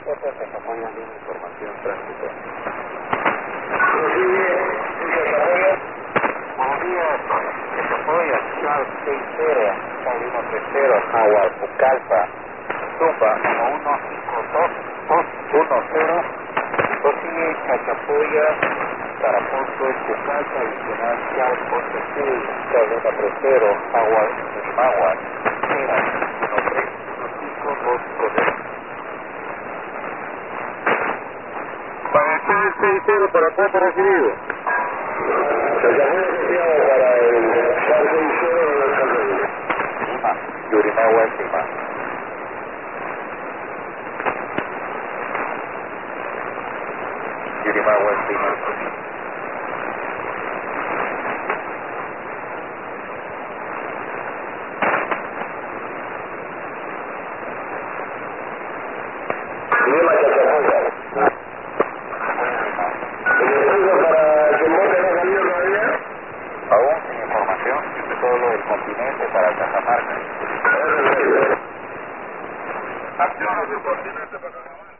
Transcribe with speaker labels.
Speaker 1: Esta se apoya en información tránsito. Buenos días, que se apoya Charles 60, Paulino 30, Howard, Pucallpa, Tumba 1152210, Posible Chachapoya, Taraponto, Pucallpa, Adicional Charles 86, Paulino 30, Howard, Managua, 1315210.
Speaker 2: Para el 660 para cuánto recibido.
Speaker 3: Para el Charles 60 de la
Speaker 1: Lima, Yurimagua, Lima. Yurimagua, Lima.
Speaker 3: Lima, Chachapoya. ¿Para que monte no salió todavía?
Speaker 1: Aún sin información, solo el continente para Cajamarca.
Speaker 3: Acciones del continente para Cajamarca.